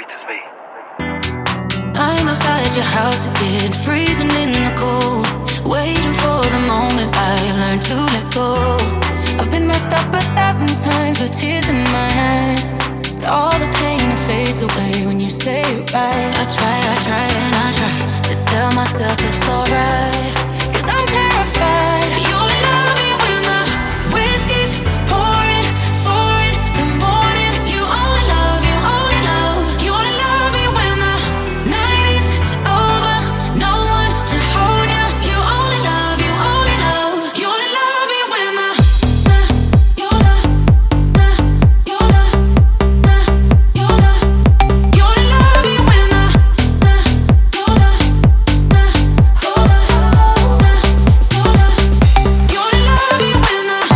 reaches me. I'm outside your house again, freezing in the cold, waiting for the moment I learn to let go. I've been messed up 1,000 times with tears in my eyes, but all the pain it fades away when you say it right. I try and I try to tell myself it's alright, 'cause I'm terrified. You only love me when the whiskey's pouring, pouring the morning. You only love, you only love, you only love me when the night is over. No one to hold you. You only love, you only love, you only love me when the you love, you love, you love, you only love me when the you love, hold up, you love, you only love me when the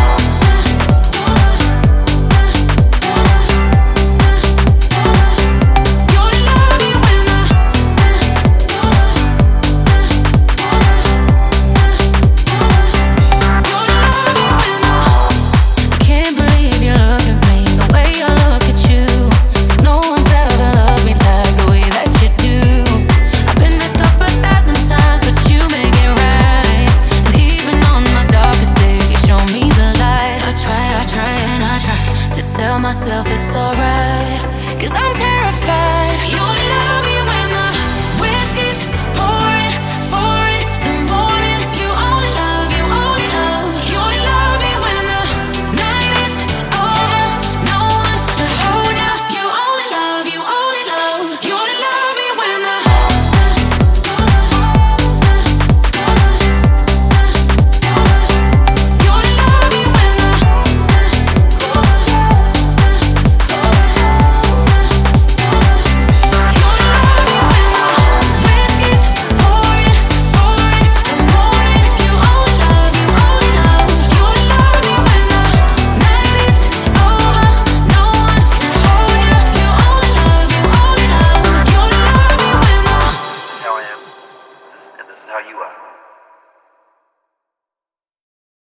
can't believe you look at me the way I look at you. 'Cause no one's ever loved me like the way that you do. I've been messed up 1,000 times, but you make it right. And even on my darkest days, you show me the light. I try and I try to tell myself it's alright, 'cause I'm terrified. You only